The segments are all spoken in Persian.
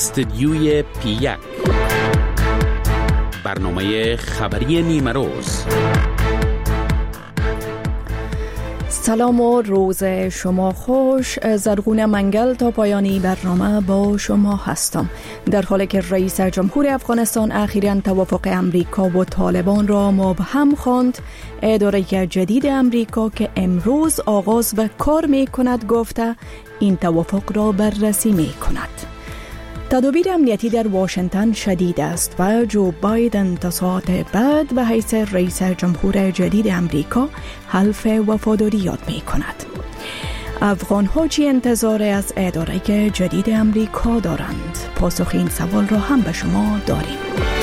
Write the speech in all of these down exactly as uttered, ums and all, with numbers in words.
استدیوی پی یک، برنامه خبری نیمه روز. سلام و روز شما خوش. زرغون منگل تا پایانی برنامه با شما هستم. در حالی که رئیس جمهور افغانستان اخیراً توافق امریکا و طالبان را مبهم خواند، اداره جدید امریکا که امروز آغاز به کار می کند گفته این توافق را بررسی می کند. تدابیر امنیتی در واشنگتن شدید است و جو بایدن تا ساعت بعد به حیث رئیس جمهور جدید امریکا حلف وفاداری یاد می کند. افغان ها چی انتظار از اداره جدید امریکا دارند؟ پاسخ این سوال را هم به شما داریم.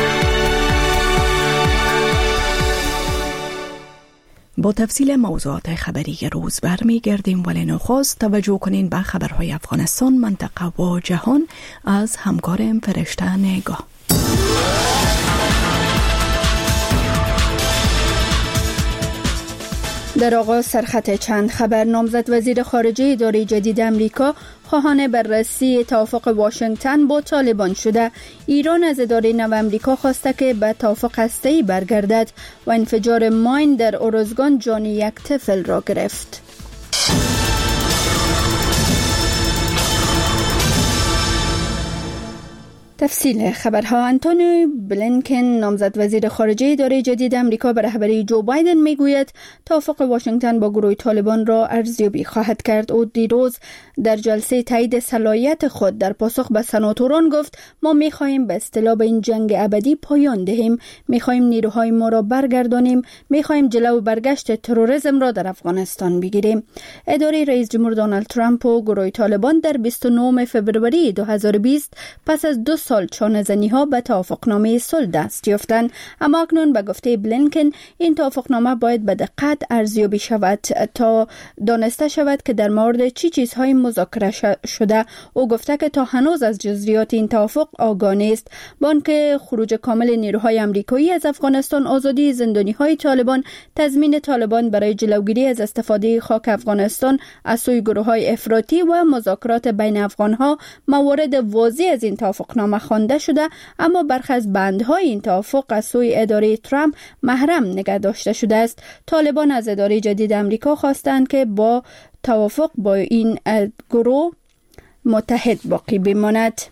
با تفصیل موضوعات خبری روز برمیگردیم، ولی نخست توجه کنین به خبرهای افغانستان، منطقه و جهان از همکارم فرشته نگاه. در آغاز سرخط چند خبر. نامزد وزیر خارجه اداره جدید امریکا خواهان بررسی توافق واشنگتن با طالبان شده. ایران از اداره نو امریکا خواسته که به توافق هسته‌ای برگردد و انفجار ماین در اورزگان جان یک طفل را گرفت. تفصیل خبرها. آنتونی بلینکن نامزد وزیر خارجه اداره جدید امریکا به رهبری جو بایدن میگوید توافق واشنگتن با گروه طالبان را ارزیابی خواهد کرد. او دیروز در جلسه تایید صلاحیت خود در پاسخ به سناتوران گفت ما میخواهیم به اصطلاح به این جنگ ابدی پایان دهیم، میخواهیم نیروهای ما را برگردانیم، میخواهیم جلو برگشت تروریسم را در افغانستان بگیریم. اداره رئیس جمهور دونالد ترامپ و گروه طالبان در بیست و نهم فوریه دو هزار و بیست پس از دو سال چانه‌زنی ها به توافقنامه صلح دست یافتند، اما اکنون به گفته بلینکن این توافقنامه باید به دقت ارزیابی شود تا دانسته شود که در مورد چی چیزهای مذاکره شده. او گفته که تا هنوز از جزئیات این توافق آگاه نیست. با آنکه خروج کامل نیروهای آمریکایی از افغانستان، آزادی زندانی‌های طالبان، تضمین طالبان برای جلوگیری از استفاده خاک افغانستان از سوی گروه‌های افراطی و مذاکرات بین افغان‌ها موارد واضح از این توافقنامه خوانده شده، اما برخی از بندهای این توافق از سوی اداره ترامپ محرم نگه داشته شده است. طالبان از اداره جدید امریکا خواستند که با توافق با این گروه متحد باقی بماند.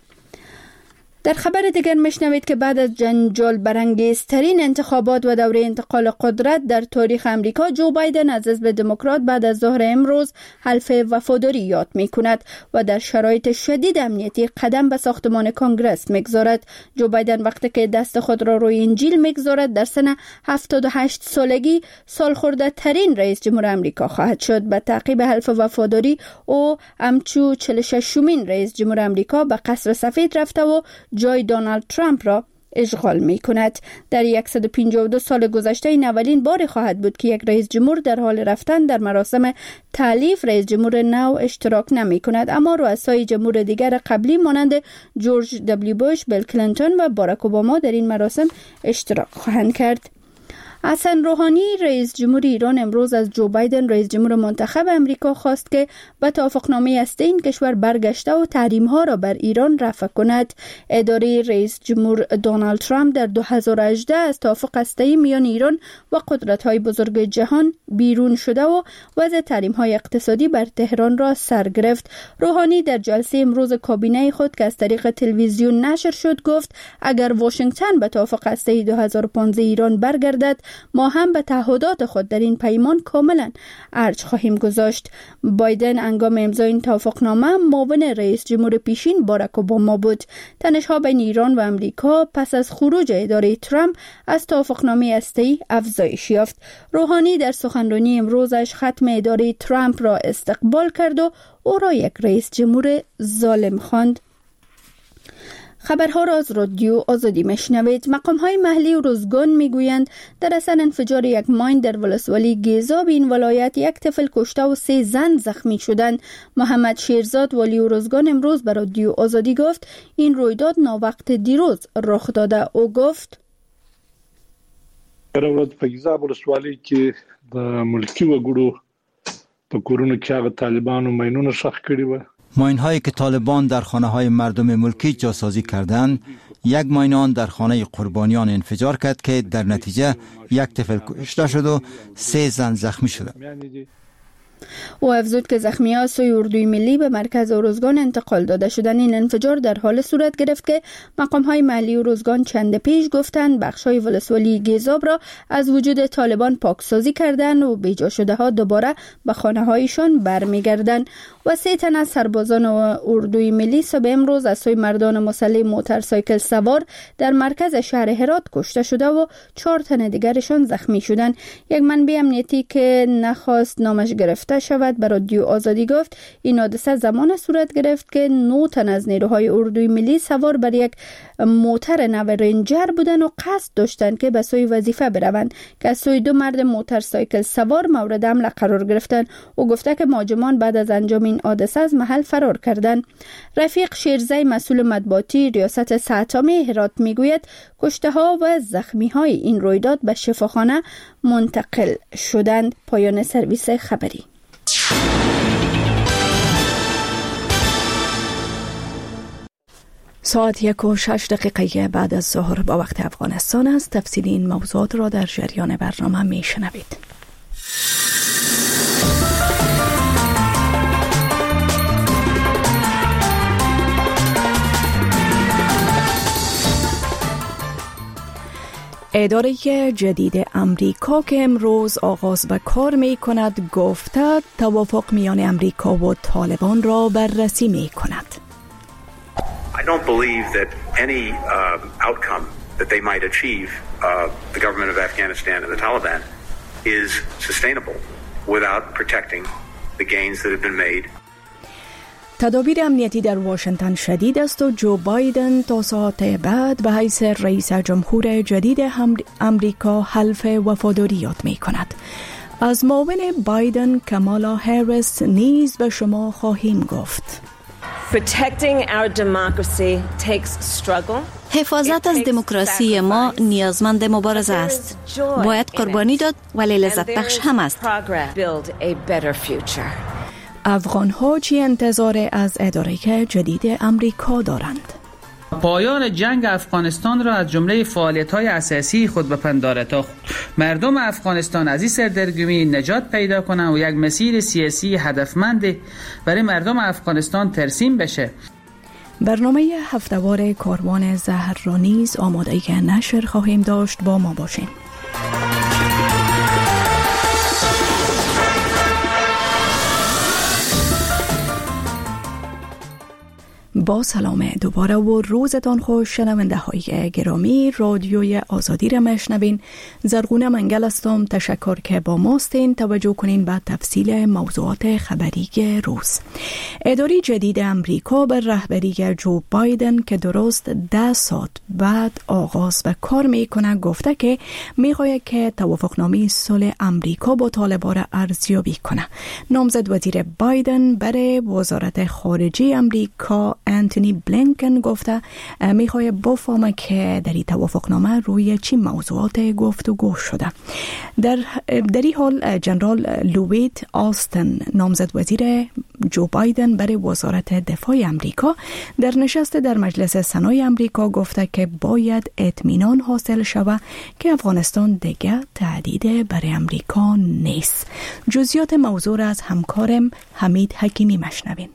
در خبر دیگر میشنوید که بعد از جنجال برانگیزترین انتخابات و دوره انتقال قدرت در تاریخ امریکا، جو بایدن از حزب دموکرات بعد از ظهر امروز حلف وفاداری یاد میکند و در شرایط شدید امنیتی قدم به ساختمان کنگره میگذارد. جو بایدن وقتی که دست خود را روی انجیل میگذارد در سن هفتاد و هشت سالگی سالخورده ترین رئیس جمهور امریکا خواهد شد. به تعقیب حلف وفاداری او همچو چهل و ششمین رئیس جمهور امریکا به قصر سفید رفته و جای دونالد ترامپ را اشغال می کند. در صد و پنجاه و دو سال گذشته این اولین باری خواهد بود که یک رئیس جمهور در حال رفتن در مراسم تالیف رئیس جمهور نو اشتراک نمی کند، اما رؤسای جمهور دیگر قبلی مانند جورج دبلیو بوش، بیل کلینتون و باراک اوباما در این مراسم اشتراک خواهند کرد. حسن روحانی رئیس جمهور ایران امروز از جو بایدن رئیس جمهور منتخب امریکا خواست که به توافقنامه هسته این کشور برگشته و تحریم‌ها را بر ایران رفع کند. اداره رئیس جمهور دونالد ترامپ در دو هزار و هجده از توافق هسته‌ای میان ایران و قدرت‌های بزرگ جهان بیرون شده و وضع تحریم‌های اقتصادی بر تهران را سر گرفت. روحانی در جلسه امروز کابینه خود که از طریق تلویزیون نشر شد گفت اگر واشنگتن به توافق هسته‌ای دو هزار و پانزده ایران برگردد، ما هم به تعهدات خود در این پیمان کاملا ارج خواهیم گذاشت. بایدن هنگام امضای این توافقنامه معاون رئیس جمهور پیشین باراک اوباما بود. تنش‌ها بین ایران و آمریکا پس از خروج اداره ترامپ از توافقنامه هسته‌ای افزایش یافت. روحانی در سخنرانی امروزش ختم اداره ترامپ را استقبال کرد و او را یک رئیس جمهور ظالم خواند. خبرها را از رادیو آزادی میشنوید. مقام‌های محلی و روزگان میگویند در اثر انفجار یک ماین در ولسوالی گیزاب این ولایت یک طفل کشته و سه زن زخمی شدند. محمد شیرزاد والی روزگان امروز به رادیو آزادی گفت این رویداد ناوقت دیروز رخ داده. او گفت هر ورځ په گیزاب ولسوالۍ کې د ملکی وګړو په کورونو کې هغه طالبانو ماینونه ښخ کړي و ماین‌هایی که طالبان در خانه‌های مردم ملکی جاسازی کردند، یک ماین آن در خانه قربانیان انفجار کرد که در نتیجه یک طفل کشته شد و سه زن زخمی شد. او افزود که زخمی‌ها سوی اردوی ملی به مرکز اروزگان انتقال داده شدند. این انفجار در حال صورت گرفت که مقام‌های محلی اروزگان چند پیش گفتند بخش‌های ولسوالی گیزاب را از وجود طالبان پاکسازی کردند و بیجا شده‌ها دوباره به خانه‌هایشان برمیگردند. و سه تن از سربازان اردوی ملی صبح امروز از سوی مردان مسلح موتورسایکل سوار در مرکز شهر هرات کشته شده و چهار تن دیگرشان زخمی شدند. یک منبع امنیتی که نخواست نامش گرفته شود به رادیو آزادی گفت این حادثه زمان صورت گرفت که نه تن از نیروهای اردوی ملی سوار بر یک موتر نو رنجر بودند و قصد داشتند که به سوی وظیفه بروند که از سوی دو مرد موتورسایکل سوار مورد حمله قرار گرفتند. او گفته که مهاجمان بعد از انجام این حادثه از محل فرار کردند. رفیق شیرزی مسئول مطبوعاتی ریاست سه‌تامه هرات میگوید کشته ها و زخمی های این رویداد به شفاخانه منتقل شدند. پایان سرویس خبری. ساعت یک و شش دقیقه بعد از ظهر با وقت افغانستان است. تفصیل این موضوعات را در جریان برنامه می شنوید. اداره جدید امریکا که امروز آغاز به کار می کند گفته توافق میان امریکا و طالبان را بررسی می کند. I don't believe that any uh, outcome that they might achieve, uh, the government of Afghanistan and the Taliban, is sustainable without protecting the gains that have been made. تدابیر امنیتی در واشنگتن شدید است و جو بایدن تا ساعت بعد به حیث رئیس جمهور جدید امریکا حلف وفاداری یاد می کند. از معاون بایدن کامالا هریس نیز به شما خواهیم گفت. Protecting our democracy takes struggle. حفاظت از دموکراسی ما نیازمند مبارزه است. باید قربانی داد ولی لذت بخش هم است. افغان ها چی انتظار از اداره جدید امریکا دارند؟ پایان جنگ افغانستان را از جمله فعالیت‌های اساسی خود بپنداره تا مردم افغانستان از این سردرگمی نجات پیدا کنند و یک مسیر سیاسی هدفمند برای مردم افغانستان ترسیم بشه. برنامه هفته‌وار کاروان زهر را نیز آماده نشر خواهیم داشت. با ما باشین. با سلام دوباره و روزتان خوش شنونده های گرامی. رادیوی آزادی را میشنوین. زرغونه منگل هستم. تشکر که با ماستین. توجه کنین به تفصیل موضوعات خبری روز. اداره جدید امریکا بر رهبری جو بایدن که درست ده ساعت بعد آغاز به کار میکنه گفته که میخواهد که توافقنامه صلح امریکا با طالبان را ارزیابی کنه. نامزد وزیر بایدن برای وزارت خارجه امریکا انتونی بلینکن گفته میخواد بفهمه که در این توافقنامه روی چی موضوعات گفتگو شده. در در این حال جنرال لوید آستن نامزد وزیر جو بایدن برای وزارت دفاع امریکا در نشست در مجلس سنای امریکا گفته که باید اطمینان حاصل شود که افغانستان دیگر تهدید برای امریکا نیست. جزئیات موضوع را از همکارم حمید حکیمی مشنوین.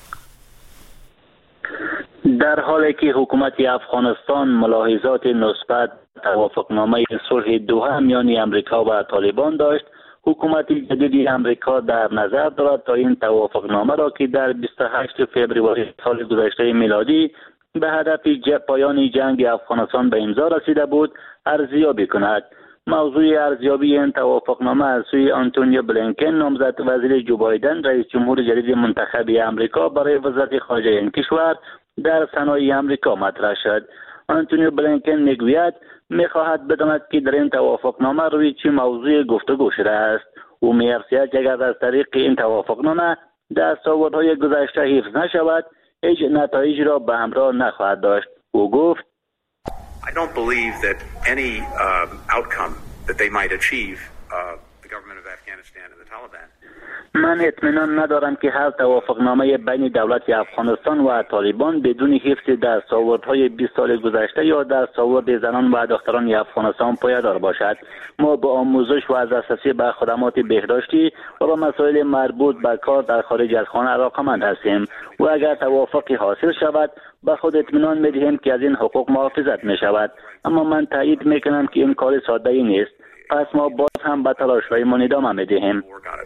در حالی که حکومت افغانستان ملاحظات مثبت توافقنامه صلح دوحه میان امریکا و طالبان داشت، حکومت جدید امریکا در نظر دارد تا این توافقنامه را که در بیست و هشتم فوریه سال گذشته میلادی به هدف پایان جنگ افغانستان به امضا رسیده بود ارزیابی کند. موضوع ارزیابی این توافقنامه از سوی آنتونی بلینکن نامزد وزیر جو بایدن رئیس جمهور جدید منتخب امریکا برای وزارت خارجه این کشور در سنای امریکا مطرح شد. آنتونی بلینکن میگوید میخواهد بداند که در این توافقنامه روی چه موضوع گفتگو شده است. او می‌افزاید که اگر از طریق این توافقنامه دستاوردهای گذشته حفظ نشود هیچ نتایجی را به همراه نخواهد داشت. او گفت I don't believe that any uh, outcome that they might achieve uh, the government of Afghanistan and the Taliban. من اطمینان ندارم که هر توافقنامه بین دولت افغانستان و طالبان بدون حفظ دستاوردهای بیست سال گذشته یا دستاورد زنان و دختران افغانستان پایدار باشد. ما به آموزش و از دسترسی به خدمات بهداشتی و به مسائل مربوط به کار در خارج از خانه علاقه‌مند هستیم و اگر توافقی حاصل شود به خود اطمینان می‌دهیم که از این حقوق محافظت می‌شود. اما من تایید می‌کنم که این کار ساده‌ای نیست. پس ما باز هم به تلاش‌هایمان ادامه می‌دهیم.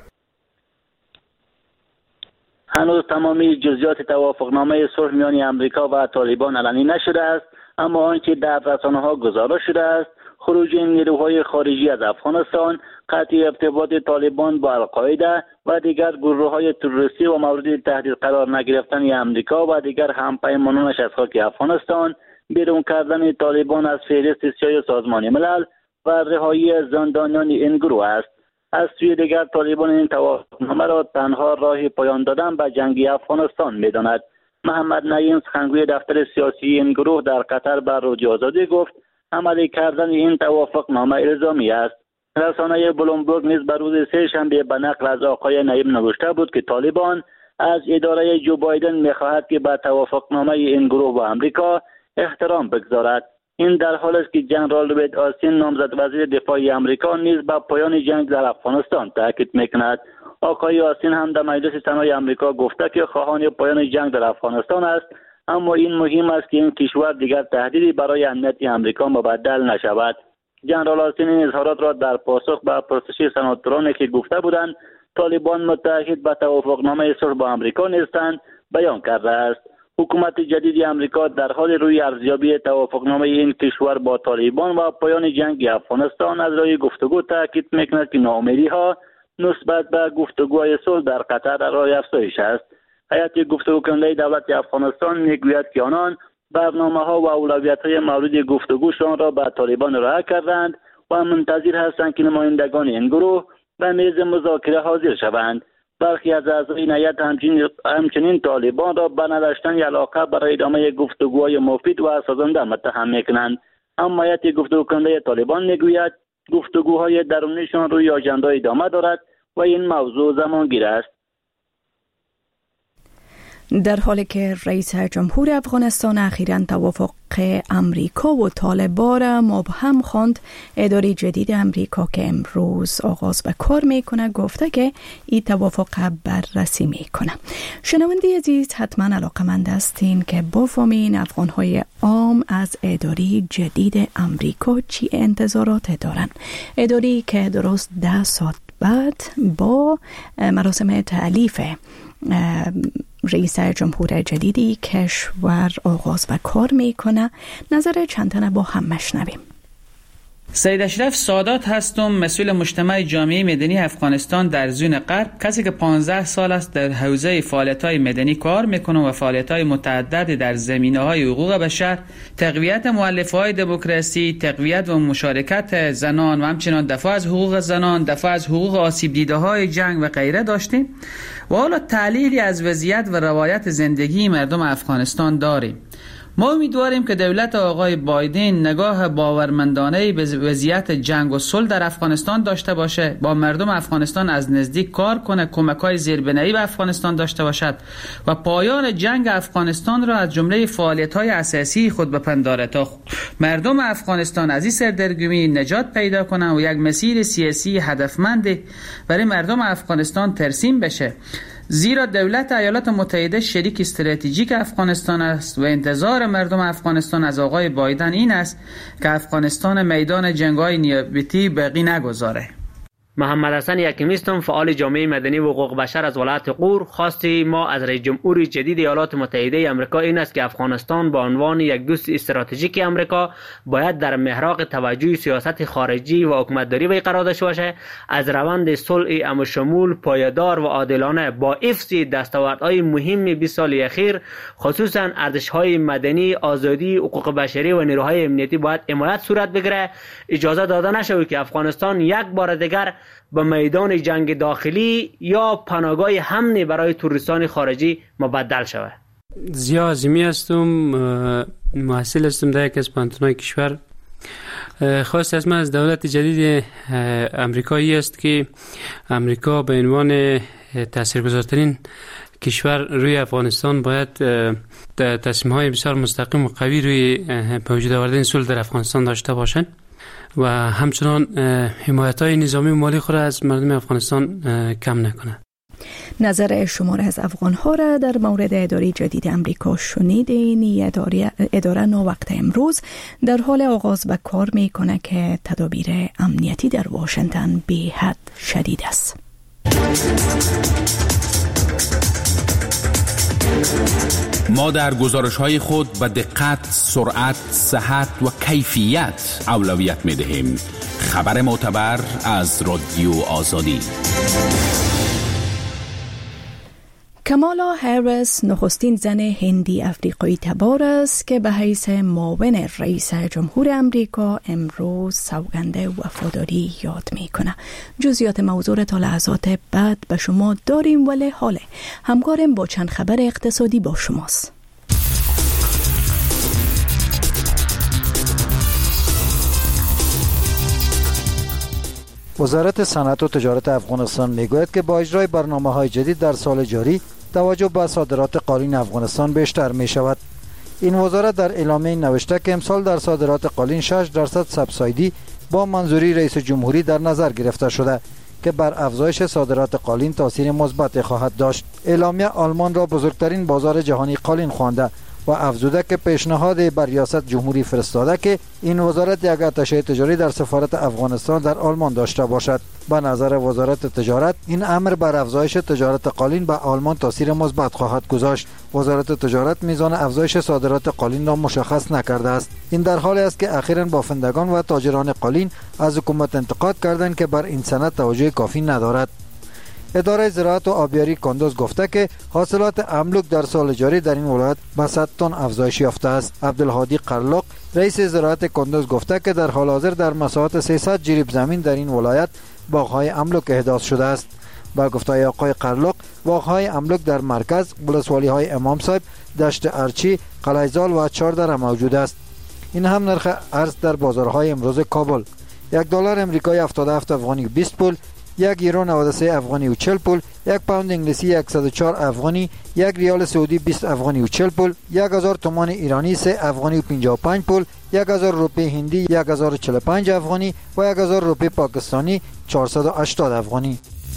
هنوز تمامی جزئیات توافقنامه صلح میان امریکا و طالبان علنی نشده است، اما آنچه در رسانه‌ها گزارش شده است خروج نیروهای خارجی از افغانستان، قطع ارتباط طالبان با القاعده و دیگر گروه‌های تروریستی و مورد تهدید قرار نگرفتن امریکا و دیگر همپیمانانش از خاک افغانستان، بیرون کردن طالبان از فهرست سیاه سازمان ملل و رهایی زندانیان این گروه است. از سوی دیگر طالبان این توافقنامه را تنها راه پایان دادن به جنگ افغانستان می‌داند. محمد نعیم سخنگوی دفتر سیاسی این گروه در قطر به رادیو آزادی گفت عملی کردن این توافقنامه الزامی است. رسانه بلومبرگ نیز بر روز سه شنبه به نقل از آقای نعیم نوشته بود که طالبان از اداره جو بایدن می‌خواهد که به توافقنامه این گروه و امریکا احترام بگذارد. این در حالی است که جنرال لوید آستین نامزد وزیر دفاع آمریکا نیز به پایان جنگ در افغانستان تاکید می‌کند. آقای آستین هم در مجلس سنای آمریکا گفته که خواهان پایان جنگ در افغانستان است، اما این مهم است که این کشور دیگر تهدیدی برای امنیت آمریکا مبدل نشود. جنرال آستین این اظهارات را در پاسخ به پرسش سناتورانی که گفته بودند طالبان متحد به توافقنامه صلح با آمریکا نیستند بیان کرده است. حکومت جدید آمریکا در حال روی ارزیابی توافقنامه این کشور با طالبان و پایان جنگ افغانستان از راه گفتگو تاکید میکند که ناامیدی‌ها نسبت به گفتگوهای صلح در قطر در راه افزایش است. هیئت گفتگو کننده دولت افغانستان میگوید که آنان برنامه‌ها و اولویت‌های مورد گفتگوشان را به طالبان ارائه کردند و منتظر هستند که نمایندگان این گروه به میز مذاکره حاضر شوند. برخی از اعضای این هیئت همچنین, همچنین طالبان را به نداشتن علاقه برای ادامه گفتگوهای مفید و سازنده متهم میکنند. اما هیئت گفتگو کننده طالبان میگوید گفتگوهای درونیشان روی آژاندا ادامه دارد و این موضوع زمانگیر است. در حالی که رئیس جمهور افغانستان اخیراً توافق امریکا و طالبان را مبهم خواند، اداره جدید امریکا که امروز آغاز به کار میکنه گفته که این توافق بررسی میکنه. شنونده عزیز، حتما علاقمند هستین که بفهمین افغانهای عام از اداره جدید امریکا چی انتظارات دارن. اداره که درست ده ساعت بعد با مراسم تعلیف رئیس جمهور جدیدی کشور آغاز و کار میکنه. نظر چند تنه با هم مشنویم. سید اشرف سادات هستم، مسئول مجتمع جامعه مدنی افغانستان در زون غرب، کسی که پانزده سال است در حوزه فعالیت‌های مدنی کار میکنه و فعالیت‌های متعدد در زمینه‌های حقوق بشر، تقویت مؤلفه‌های دموکراسی، تقویت و مشارکت زنان و همچنین دفاع از حقوق زنان، دفاع از حقوق آسیب دیده‌های جنگ و غیره داشتیم و حالا تحلیلی از وضعیت و روایت زندگی مردم افغانستان داریم. ما امیدواریم که دولت آقای بایدن نگاه باورمندانه به وضعیت جنگ و صلح در افغانستان داشته باشه، با مردم افغانستان از نزدیک کار کنه، کمک‌های زیربنایی به افغانستان داشته باشد و پایان جنگ افغانستان را از جمله فعالیت‌های اساسی خود بپنداره تا مردم افغانستان از این سردرگمی نجات پیدا کنند و یک مسیر سیاسی هدفمند برای مردم افغانستان ترسیم بشه. زیرا دولت ایالات متحده شریک استراتژیک افغانستان است و انتظار مردم افغانستان از آقای بایدن این است که افغانستان میدان جنگ‌های نیابتی باقی نگذاره. محمد حسن یکمیستم، فعال جامعه مدنی و حقوق بشر از ولایت غور. خواستی ما از رئیس جمهور جدید ایالات متحده آمریکا این است که افغانستان به عنوان یک دوست استراتژیک آمریکا باید در محراق توجه سیاست خارجی و حکومتداری وی قرار داشته باشد. از روند صلح عموشمول، پایدار و عادلانه با حفظ دستاوردهای مهم بیست سال اخیر، خصوصا ارزش‌های مدنی، آزادی، حقوق بشری و نیروهای امنیتی باید حمایت صورت بگیرد. اجازه داده نشود که افغانستان یک بار دیگر به میدان جنگ داخلی یا پناهگاه امن برای توریستان خارجی مبدل شود. زیا عظیمی هستم، محصل هستم در یک از پانتونای کشور. خواست از من از دولت جدید امریکایی است که امریکا به عنوان تاثیرگذارترین کشور روی افغانستان باید تصمیم های بسیار مستقیم و قوی روی به وجود آوردن صلح در افغانستان داشته باشند و همچنان حمایت های نظامی و مالی خود از مردم افغانستان کم نکنه. نظر شماره از افغان ها را در مورد اداره جدید امریکا شنیدین. اداره, اداره نووقت امروز در حال آغاز به کار می کنه که تدابیر امنیتی در واشنگتن به حد شدید است. ما در گزارش‌های خود به دقت، سرعت، صحت و کیفیت اولویت می‌دهیم. خبر معتبر از رادیو آزادی. کامالا هریس نخستین زن هندی افریقایی تبار است که به حیث معاون رئیس جمهور امریکا امروز سوگند وفاداری یاد میکنه. جزئیات موضوع تا لحظات بعد به شما داریم، ولی حالا همکارم با چند خبر اقتصادی با شماست. وزارت صنعت و تجارت افغانستان میگوید که با اجرای برنامه‌های جدید در سال جاری توجه به صادرات قالین افغانستان بیشتر می شود. این وزارت در اعلامیه نوشته که امسال در صادرات قالین شش درصد سبسایدی با منظوری رئیس جمهوری در نظر گرفته شده که بر افزایش صادرات قالین تاثیر مثبت خواهد داشت. اعلامیه آلمان را بزرگترین بازار جهانی قالین خوانده و افزوده که پیشنهاد بر ریاست جمهوری فرستاده که این وزارت یک آتشه تجاری در سفارت افغانستان در آلمان داشته باشد. به نظر وزارت تجارت این امر بر افزایش تجارت قالین به آلمان تاثیر مثبت خواهد گذاشت. وزارت تجارت میزان افزایش صادرات قالین را مشخص نکرده است. این در حالی است که اخیراً بافندگان و تاجران قالین از حکومت انتقاد کردند که بر این سند توجه کافی ندارد. اداره زراعت و آبیاری کندوز گفته که حاصلات املوک در سال جاری در این ولایت به صد تن افزایش یافته است. عبدالهادی قرلق رئیس زراعت کندوز گفته که در حال حاضر در مساحت سیصد جریب زمین در این ولایت باغ‌های املوک احداث شده است. با گفته آقای قرلق، باغ‌های املوک در مرکز، ولسوالی‌های امام صاحب، دشت ارچی، قلعه‌زال و چاردره موجود است. این هم نرخ ارز در بازارهای امروز کابل. یک دلار امریکایی هفتاد و هفت افغانی و بیست پول، یک یورو نود و سه افغانی و چهل پول، یک پوند انگلیسی صد و چهار افغانی، یک ریال سعودی بیست افغانی و چهل پول، یک هزار تومان ایرانی سه افغانی و پنجاه و پنج پول، یک هزار روپیه هندی یک هزار و چهل و پنج افغانی و یک هزار روپیه پاکستانی چهارصد و هشتاد افغانی.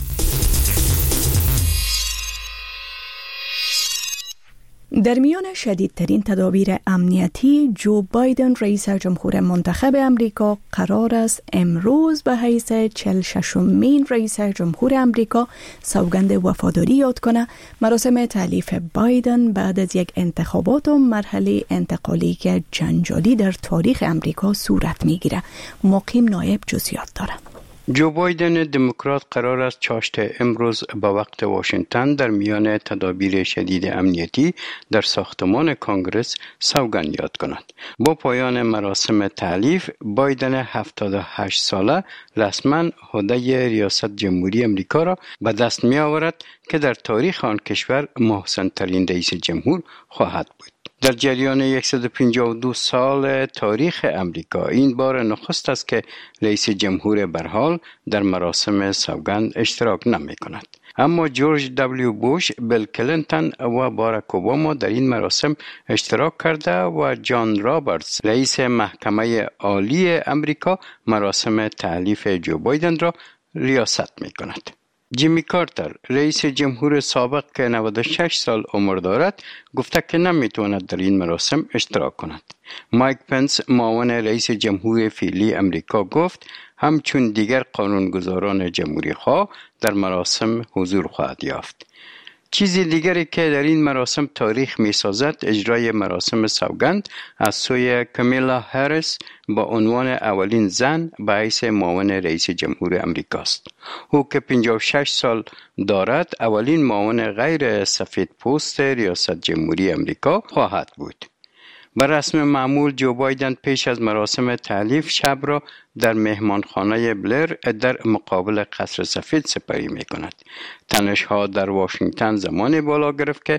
در میان شدیدترین تدابیر امنیتی، جو بایدن رئیس جمهور منتخب امریکا قرار است امروز به حیث چهل و ششمین رئیس جمهور امریکا سوگند وفاداری یاد کنه. مراسم تألیف بایدن بعد از یک انتخابات و مرحله انتقالی که جنجالی در تاریخ امریکا صورت میگیره. مقیم نایب جزئیات داره. جو بایدن دموکرات قرار است چاشت امروز با وقت واشنگتن در میان تدابیر شدید امنیتی در ساختمان کانگرس سوگند یاد کند. با پایان مراسم تألیف، بایدن هفتاد و هشت ساله رسما عهده ریاست جمهوری امریکا را به دست می آورد که در تاریخ آن کشور محسن ترین رئیس جمهور خواهد بود. در جریان صد و پنجاه و دو سال تاریخ امریکا این بار نخست است که رئیس جمهور به هر حال در مراسم سوگند اشتراک نمی کند. اما جورج دبلیو بوش، بیل کلینتون و باراک اوباما در این مراسم اشتراک کرده و جان رابرتس رئیس محکمه عالی امریکا مراسم تألیف جو بایدن را ریاست می کند. جیمی کارتر رئیس جمهور سابق که نود و شش سال عمر دارد گفته که نمیتواند در این مراسم اشتراک کند. مایک پنس معاون رئیس جمهور فعلی امریکا گفت همچون دیگر قانونگذاران جمهوری خواه در مراسم حضور خواهد یافت. چیزی دیگری که در این مراسم تاریخ می سازد اجرای مراسم سوگند از سوی کامیلا هریس با عنوان اولین زن به حیث معاون رئیس جمهور امریکاست. او که پنجاه و شش سال دارد اولین معاون غیر سفید پوست ریاست جمهوری امریکا خواهد بود. بر رسم معمول جو بایدن پیش از مراسم تألیف شب را در مهمانخانه بلر در مقابل قصر سفید سپری می کند. تنش‌ها در واشنگتن زمان بالا گرفت که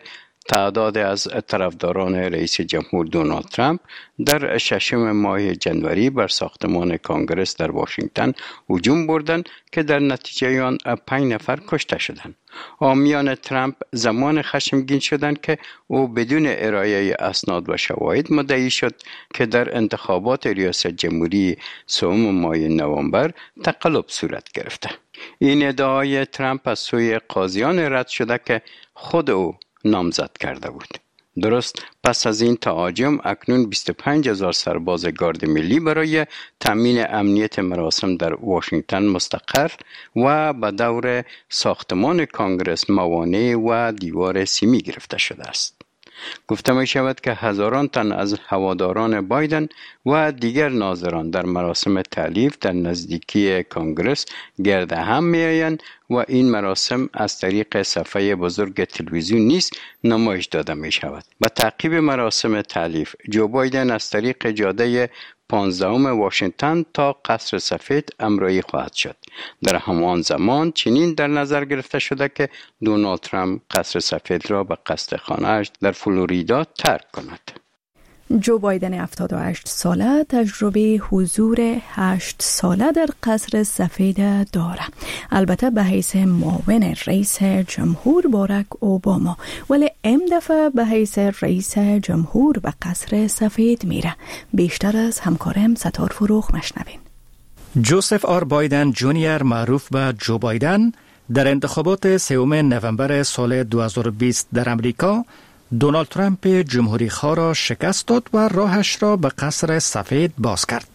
تعداد از طرفداران رئیس جمهور دونالد ترامپ در ششم ماه جنوری بر ساختمان کانگرس در واشنگتن هجوم بردند که در نتیجه آن پنج نفر کشته شدند. حامیان ترامپ زمان خشمگین شدند که او بدون ارائه اسناد و شواهد مدعی شد که در انتخابات ریاست جمهوری سوم ماه نوامبر تقلب صورت گرفته. این ادعای ترامپ از سوی قاضیان رد شده که خود او نامزد کرده بود. درست پس از این تهاجم اکنون بیست و پنج هزار سرباز گارد ملی برای تامین امنیت مراسم در واشنگتن مستقر و به دور ساختمان کانگرس موانع و دیوار سیمی گرفته شده است. گفته می شود که هزاران تن از هواداران بایدن و دیگر ناظران در مراسم تألیف در نزدیکی کانگرس گرد هم می آیند و این مراسم از طریق صفحه بزرگ تلویزیون نیز نمایش داده می شود. به تعقیب مراسم تألیف جو بایدن از طریق جاده پانزدهم واشنگتن تا قصر سفید همراهی خواهد شد. در همان زمان چنین در نظر گرفته شده که دونالد ترامپ قصر سفید را به قصد خانه‌اش در فلوریدا ترک کند. جو بایدن هفتاد و هشت ساله تجربه حضور هشت ساله در قصر سفید داره. البته به حیث معاون رئیس جمهور باراک اوباما، ولی این دفعه به حیث رئیس جمهور به قصر سفید میره. بیشتر از همکارم ستار فروغ مشنوین. جوزف آر بایدن جونیور معروف به جو بایدن در انتخابات سوم نوامبر سال دو هزار و بیست در امریکا دونالد ترامپ جمهوری خواه را شکست داد و راهش را به قصر سفید باز کرد.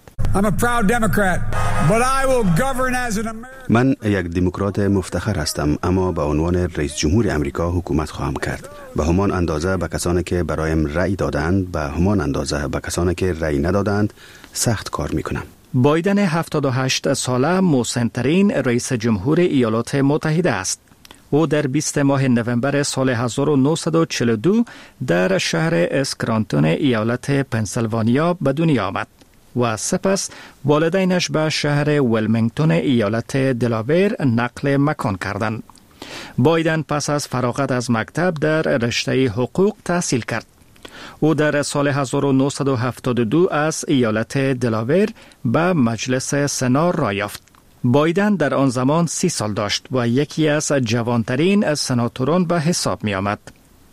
من یک دموکرات مفتخر هستم، اما به عنوان رئیس جمهور امریکا حکومت خواهم کرد. به همان اندازه به کسانی که برایم رأی دادند، به همان اندازه به کسانی که رأی ندادند سخت کار میکنم. بایدن هفتاد و هشت ساله مسن‌ترین رئیس جمهور ایالات متحده است. او در بیست ماه نوامبر سال هزار و نهصد و چهل و دو در شهر اسکرانتون ایالت پنسیلوانیا به دنیا آمد و سپس والدینش به شهر ولمینگتون ایالت دلاویر نقل مکان کردند. بایدن پس از فراغت از مکتب در رشته حقوق تحصیل کرد. او در سال هزار و نهصد و هفتاد و دو از ایالت دلاویر به مجلس سنا راه یافت. بایدن در آن زمان سی سال داشت و یکی از جوانترین سناتوران به حساب می آمد.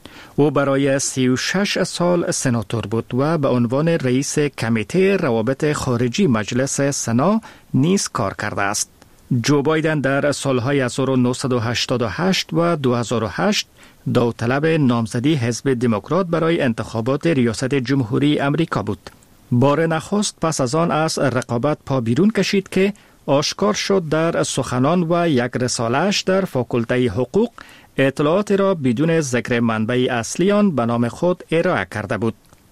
او برای سی و شش سال سناتور بود و به عنوان رئیس کمیته روابط خارجی مجلس سنا نیز کار کرده است. جو بایدن در سالهای هزار و نهصد و هشتاد و هشت و دو هزار و هشت داوطلب نامزدی حزب دموکرات برای انتخابات ریاست جمهوری امریکا بود. بار نخست پس از آن از رقابت پا بیرون کشید که آشکار شد در سخنان و یک رساله‌اش در فاکولته حقوق اطلاعات را بدون ذکر منبع اصلی آن به نام خود ارائه کرده بود.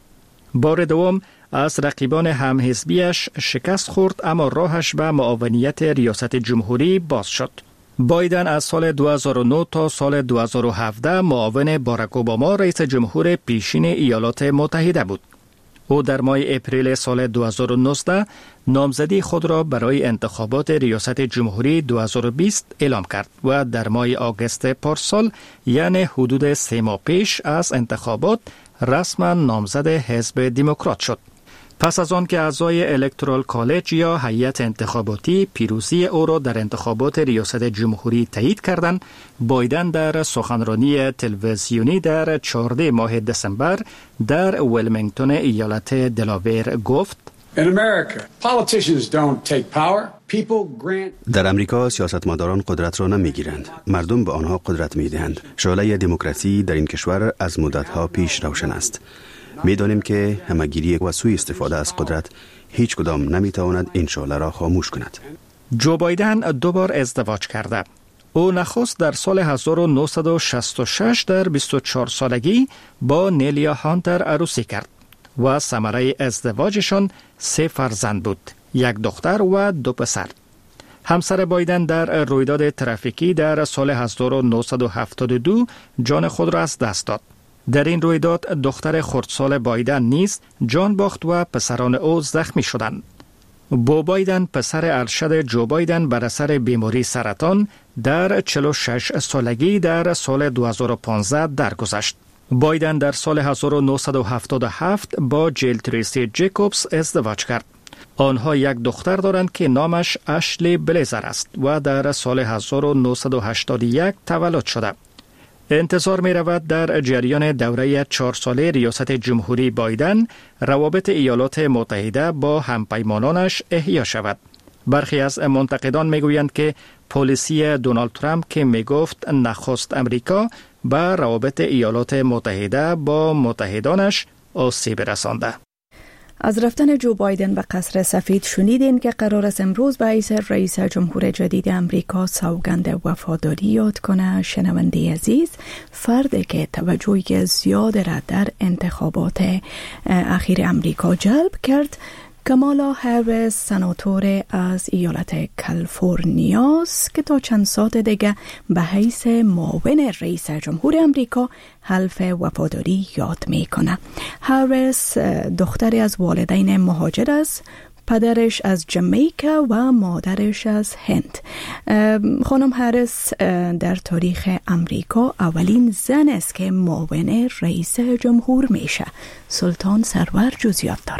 بار دوم از رقیبان همحزبیش شکست خورد، اما راهش به معاونیت ریاست جمهوری باز شد. بایدن از سال دو هزار و نه تا سال دو هزار و هفده معاون باراک اوباما رئیس جمهور پیشین ایالات متحده بود. او در ماه اپریل سال دو هزار و نوزده نامزدی خود را برای انتخابات ریاست جمهوری دو هزار و بیست اعلام کرد و در ماه آگوست پارسال، یعنی حدود سه ماه پیش از انتخابات، رسما نامزد حزب دموکرات شد. پس از آن که اعضای الکترال کالج یا هیئت انتخاباتی پیروزی او را در انتخابات ریاست جمهوری تایید کردند، بایدن در سخنرانی تلویزیونی در چهاردهم ماه دسامبر در ولمینگتون ایالت دلاویر گفت: در امریکا سیاستمداران قدرت را نمیگیرند، مردم به آنها قدرت میدهند. شعله دموکراسی در این کشور از مدتها پیش روشن است. میدانیم که همگیری و سوء استفاده از قدرت هیچ کدام نمیتواند این شعله را خاموش کند. جو بایدن دو بار ازدواج کرده. او نخست در سال هزار و نهصد و شصت و شش در بیست و چهار سالگی با نیلیا هانتر عروسی کرد و ثمره ازدواجشان سه فرزند بود، یک دختر و دو پسر. همسر بایدن در رویداد ترافیکی در سال هزار و نهصد و هفتاد و دو جان خود را از دست داد. در این رویداد دختر خردسال بایدن نیز جان باخت و پسران او زخمی شدند. بو بایدن پسر ارشد جو بایدن بر اثر بیماری سرطان در چهل و شش سالگی در سال دو هزار و پانزده درگذشت. بایدن در سال هزار و نهصد و هفتاد و هفت با جیل تریسی جیکوبز ازدواج کرد. آنها یک دختر دارند که نامش اشلی بلیزر است و در سال هزار و نهصد و هشتاد و یک تولد شده. انتظار می رود در جریان دوره چهار ساله ریاست جمهوری بایدن روابط ایالات متحده با همپیمانانش احیا شود. برخی از منتقدان می گویند که پالیسی دونالد ترامپ که می گفت نخست امریکا به روابط ایالات متحده با متحدانش آسیب رسانده. از رفتن جو بایدن به قصر سفید شنیدین که قرار است امروز به حیث رئیس جمهور جدید امریکا سوگند وفاداری یاد کنه. شنونده عزیز، فردی که توجه زیاد را در انتخابات اخیر امریکا جلب کرد کامالا هریس، سناتور از ایالت کالیفرنیا است که تا چند ساعت دیگه به حیث معاون رئیس جمهور امریکا حلف وفاداری یاد میکنه. هریس دختری از والدین مهاجر است، پدرش از جمیکا و مادرش از هند. خانم هریس در تاریخ امریکا اولین زن است که معاون رئیس جمهور میشه. سلطان سرور جزئیات داره.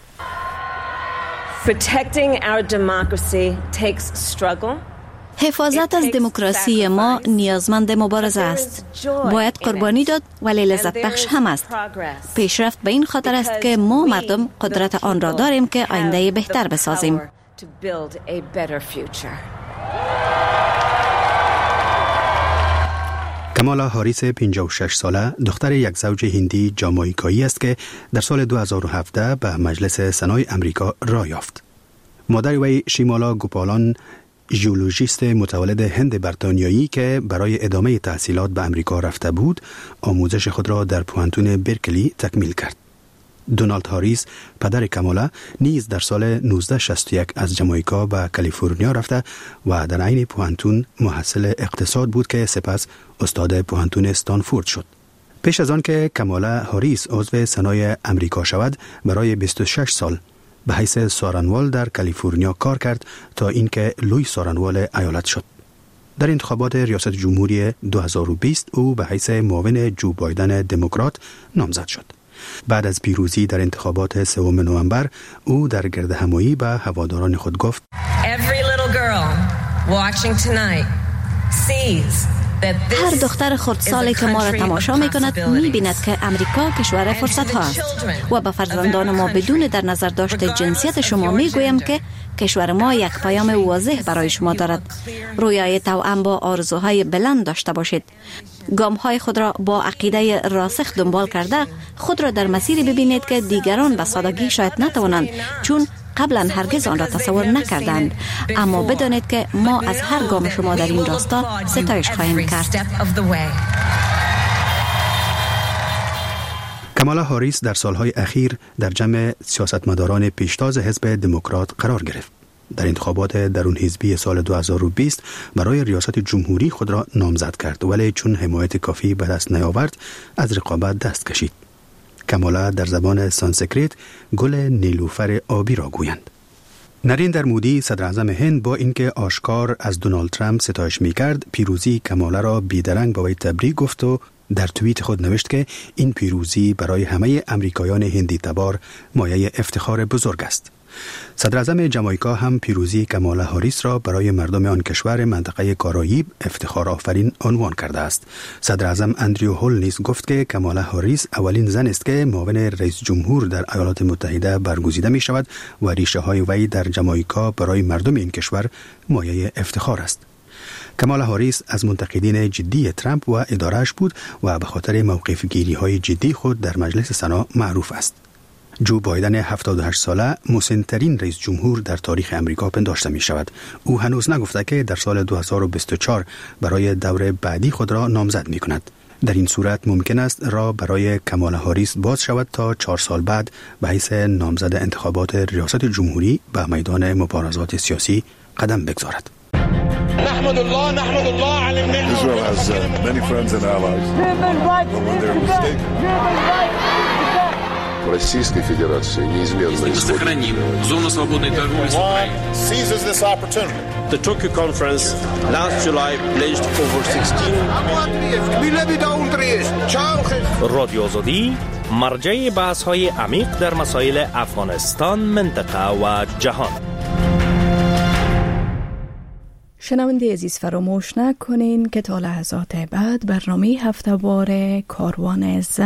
Protecting our democracy takes struggle. حفاظت از دموکراسی ما نیازمند مبارزه است. باید قربانی داد ولی لذت بخش هم است. پیشرفت به این خاطر است که ما مردم قدرت آن را داریم که آینده بهتر بسازیم. کامالا هاریس پنجاه و شش ساله دختر یک زوج هندی جامائیکایی است که در سال دو هزار و هفده به مجلس سنای امریکا راه یافت. مادر وی شیمالا گوپالان ژئولوژیست متولد هند بریتانیایی که برای ادامه تحصیلات به امریکا رفته بود، آموزش خود را در پوهنتون برکلی تکمیل کرد. دونالد هاریس پدر کامالا نیز در سال نوزده شصت و یک از جامائیکا به کالیفرنیا رفته و در عین پوهنتون محصل اقتصاد بود که سپس استاد پوهنتون استانفورد شد. پیش از آن که کامالا هاریس عضو سنای امریکا شود، برای بیست و شش سال به حیث سارنوال در کالیفرنیا کار کرد تا اینکه لوی سارنوال ایالت شد. در انتخابات ریاست جمهوری دو هزار و بیست او به حیث معاون جو بایدن دموکرات نامزد شد. بعد از پیروزی در انتخابات سوم نوامبر، او در گردهمایی به هواداران خود گفت: Every little girl watching tonight sees هر دختر خردسالی که ما را تماشا می کند می بیند که امریکا کشور فرصت ها است و به فرزندان ما بدون در نظر داشت جنسیت شما می گویم که کشور ما یک پیام واضح برای شما دارد. رویای توأم با آرزوهای بلند داشته باشید. گام‌های خود را با عقیده راسخ دنبال کرده خود را در مسیری ببینید که دیگران به سادگی شاید نتوانند، چون قبلا هرگز آن را تصور نکردند. اما بدانید که ما از هر گام شما در این راستا ستایش خواهیم کرد. کامالا هاریس در سالهای اخیر در جمع سیاستمداران پیشتاز حزب دموکرات قرار گرفت. در انتخابات درون حزبی سال دو هزار و بیست برای ریاست جمهوری خود را نامزد کرد، ولی چون حمایت کافی به دست نیاورد از رقابت دست کشید. کامالا در زبان سانسکریت گل نیلوفر آبی را گویند. نریندر مودی صدر اعظم هند با اینکه آشکار از دونالد ترامپ ستایش می‌کرد، پیروزی کامالا را بیدرنگ با وی تبریک گفت و در توییت خود نوشت که این پیروزی برای همه امریکایان هندی تبار مایه افتخار بزرگ است. صدر اعظم جامائیکا هم پیروزی کامالا هاریس را برای مردم آن کشور منطقه کارائیب افتخار آفرین عنوان کرده است. صدر اعظم اندریو هول نیز گفت که کامالا هاریس اولین زن است که معاون رئیس جمهور در ایالات متحده برگزیده می شود و ریشه های وی در جامائیکا برای مردم این کشور مایه افتخار است. کامالا هاریس از منتقدین جدی ترامپ و ادارهش بود و به خاطر موقف گیری های جدی خود در مجلس سنا معروف است. جو بایدن هفتاد و هشت ساله مسن‌ترین رئیس جمهور در تاریخ امریکا پنداشته می شود. او هنوز نگفته که در سال دو هزار و بیست و چهار برای دوره بعدی خود را نامزد می کند. در این صورت ممکن است راه برای کامالا هاریس باز شود تا چهار سال بعد به حیث نامزد انتخابات ریاست جمهوری به میدان مبارزات سیاسی قدم بگذارد. نحمد الله نحمد الله على النعمة. Israel has uh, many friends and allies. But when they're mistaken. Российской Федерации неизменно исходит. Сохраним зону свободной торговли с Украиной. Seizes this opportunity The Tokyo conference last July pledged over sixteen رادیو آزادی مرجع بحث های عمیق در مسائل افغانستان، منطقه و جهان. شنونده عزیز فراموش نکنین که تا لحظات بعد برنامه هفته‌وار کاروان زن